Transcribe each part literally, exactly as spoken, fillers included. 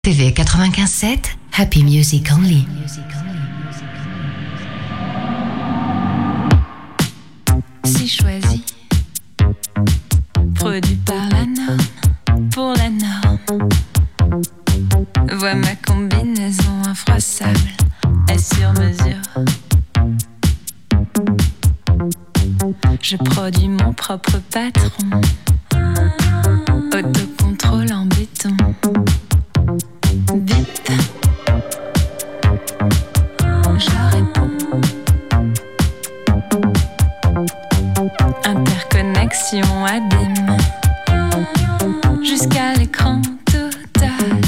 T V quatre-vingt-quinze sept, Happy Music Only. Si choisi, produit par la norme, pour la norme. Vois ma combinaison infroissable, est sur mesure. Je produis mon propre patron, autocontrôle en béton. Vite, je réponds. Interconnexion abîme jusqu'à l'écran total.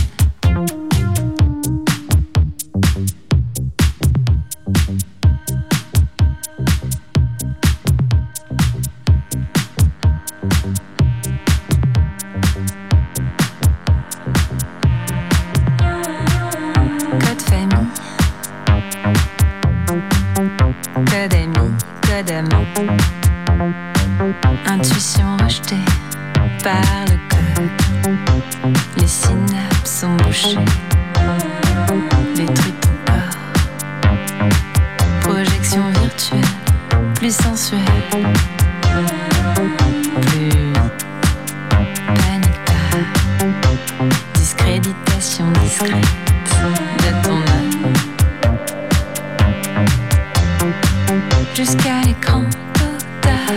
Code famille, code ami, code amant. Intuition rejetée par le code. Les synapses sont bouchées, détruit ton corps. Projection virtuelle, plus sensuelle, plus vite. Panique pas, discréditation discrète de ton âme. Jusqu'à l'écran total.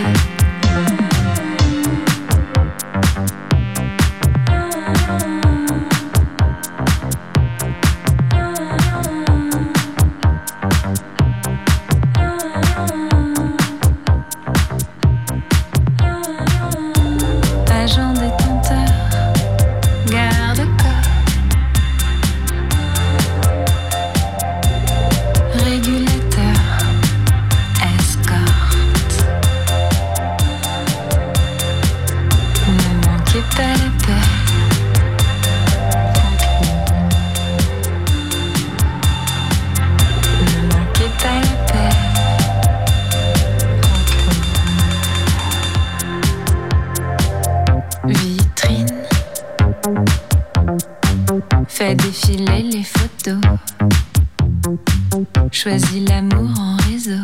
Agent détenteur, garde-corps, régulateur, escorte. Ne manquez pas la paix. Ne manquez pas la paix. Vitrine, fais défiler les photos. Choisis l'amour en réseau.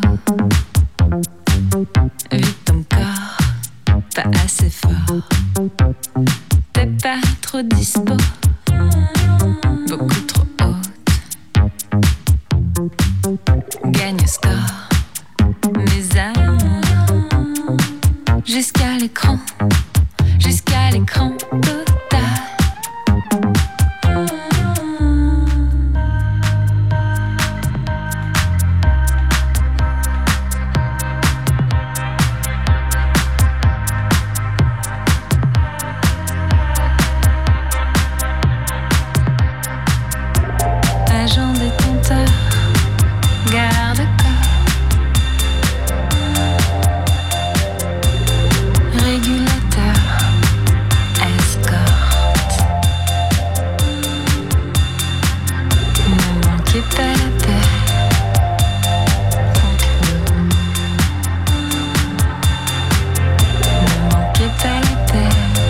Vide ton corps, pas assez fort. T'es pas trop dispo, beaucoup trop haute. Gagne au score, mes amours. Jusqu'à l'écran, jusqu'à l'écran total. Agent détenteur, garde-corps, régulateur, escorte. Ne manquez pas la paix. Ne manquez pas la paix.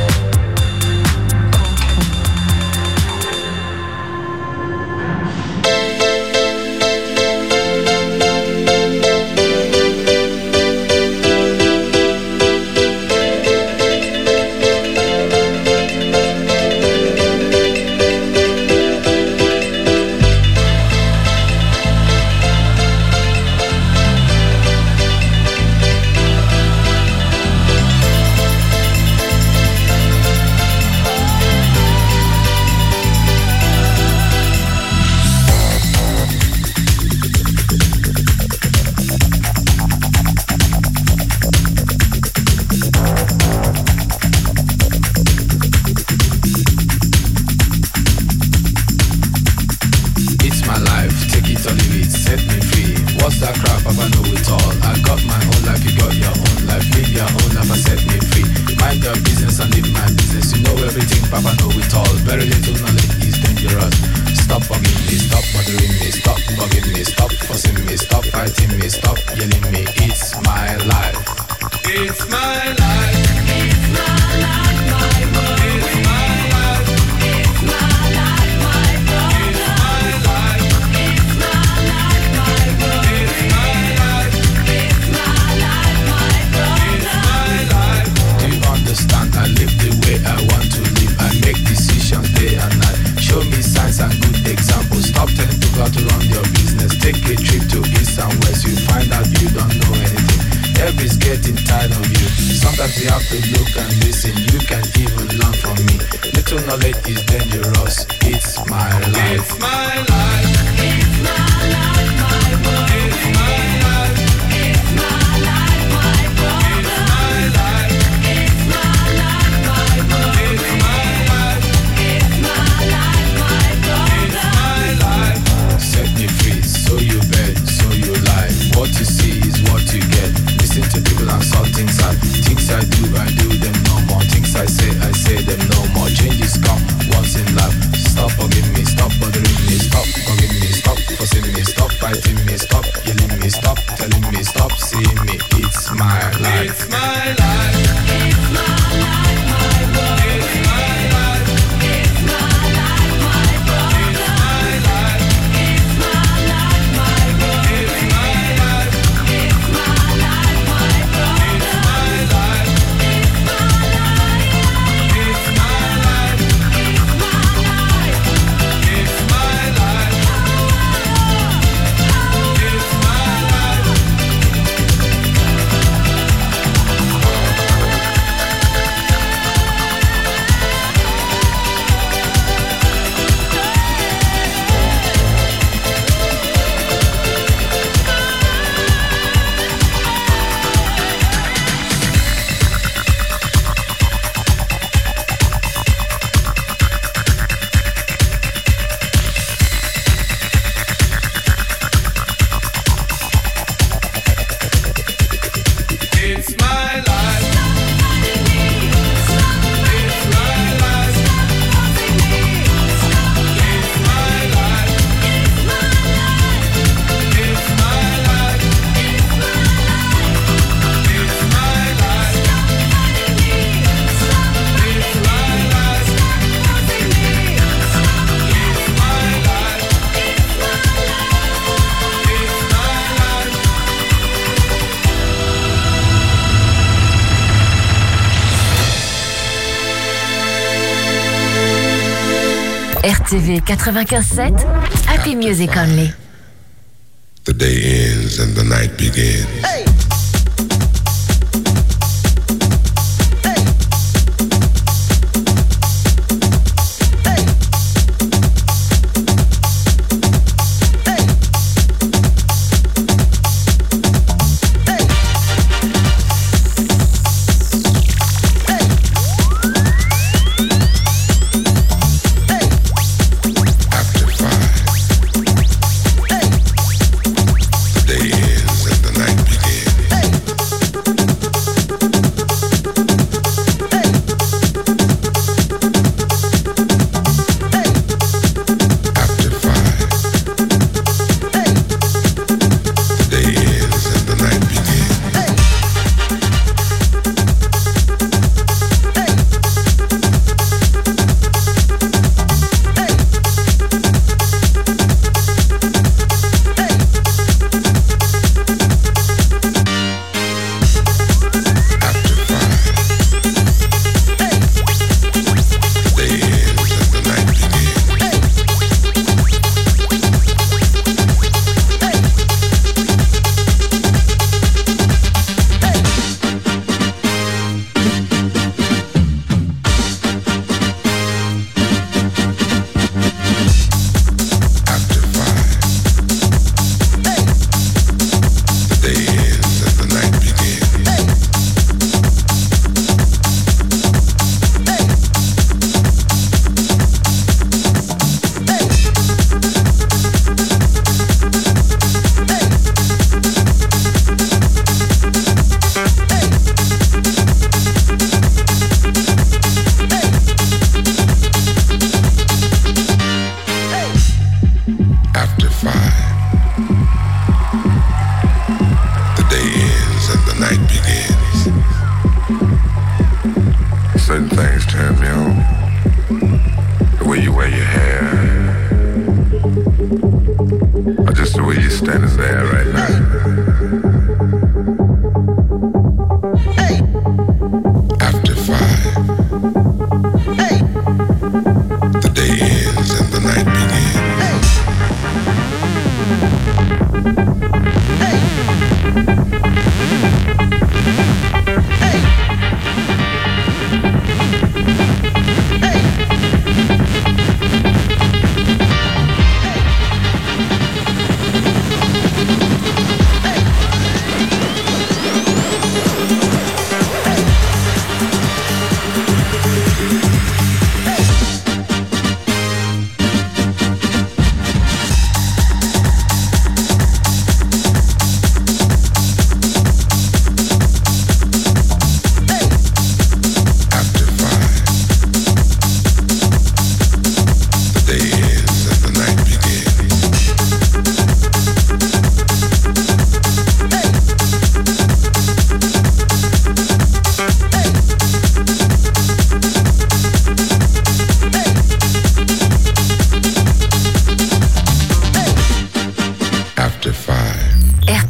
It's my life. It's my life, my world. It's my life. It's my life, my Sometimes you have to look and listen. You can even learn from me. Little knowledge is dangerous. It's my life. It's my life. It's my life, my world. It's my life. It's my life, my world. It's my life. It's my life, my world. It's my life. It's my life, my world. It's my life. Set me free, so you bet, so you lie. What you see is what you get. Listen to people and saw things I Things I do, I do them no more. Things I say, I say them no more. Changes come once in life. Stop forgiving me, stop bothering me, stop forgiving me, stop forcing me, stop fighting me, stop yelling me, stop telling me, stop seeing me. It's my life. It's my life. It's my life, my world. It's my life. It's my life, my world. It's my life. It's my life, my world. It's my life. It's my life, my world. It's my life. It's my life. It's my life. It's my life. It's my life. It's my life. It's my life. It's my life. It's my life. It's my life. It's my life. It's my life. It's my life. It's my life. R T V quatre-vingt-quinze sept, Happy Music Only. The day ends and the night begins. Hey! After five, the day ends and the night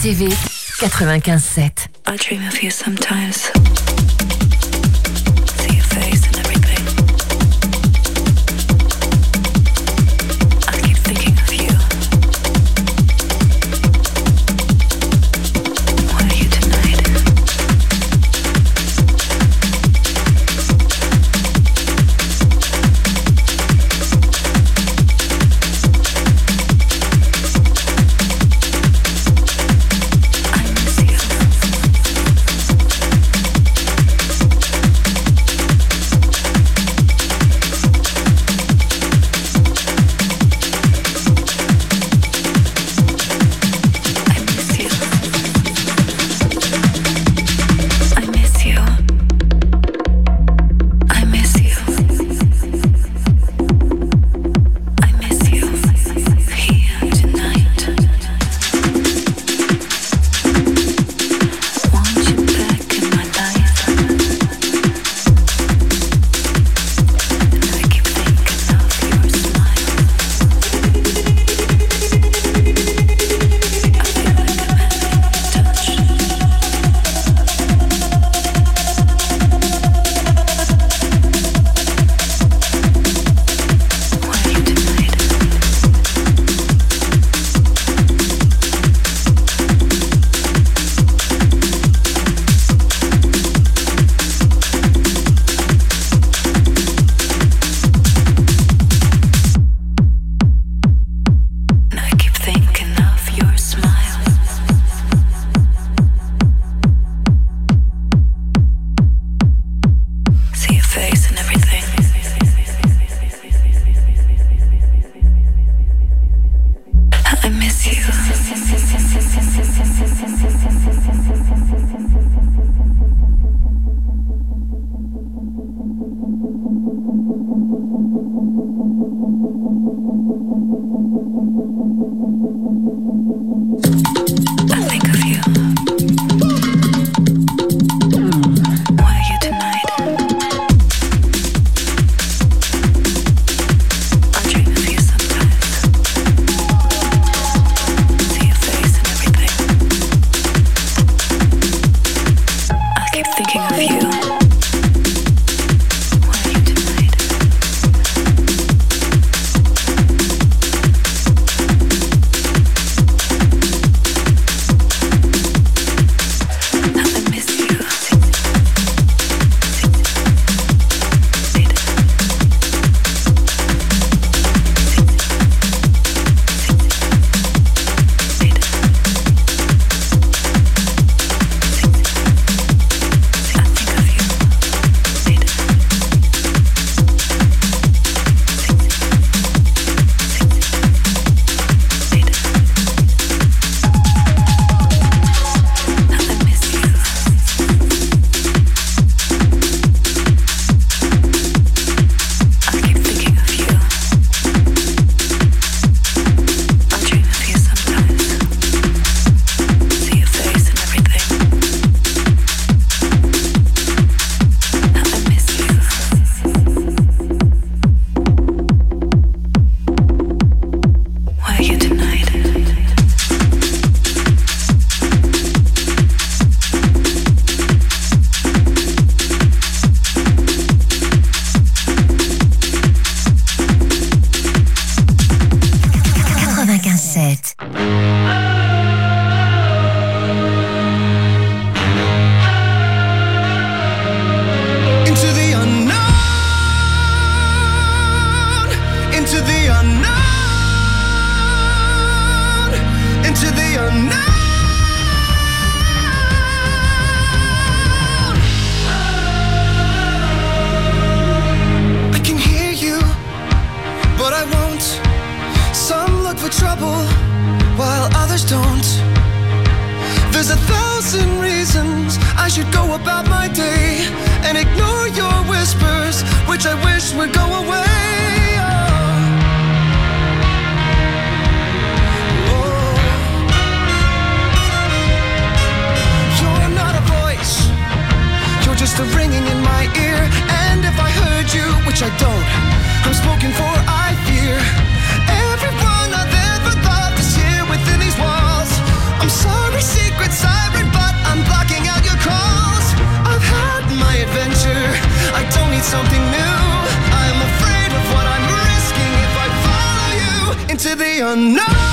T V quatre-vingt-quinze sept. I dream of you sometimes. See your face and everything. I keep thinking of you. Where are you tonight? I don't, I'm spoken for, I fear everyone I've ever thought is here within these walls. I'm sorry, into the unknown.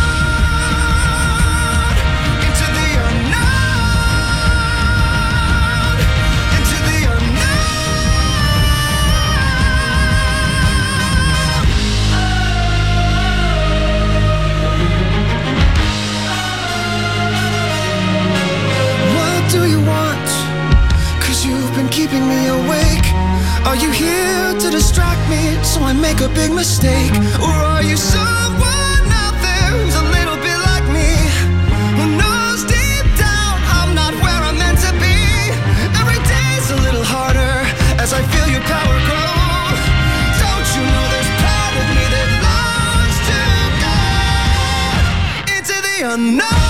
Keeping me awake. Are you here to distract me so I make a big mistake? Or are you someone out there who's a little bit like me, who knows deep down I'm not where I'm meant to be? Every day's a little harder as I feel your power grow. Don't you know there's part of me that longs to go into the unknown?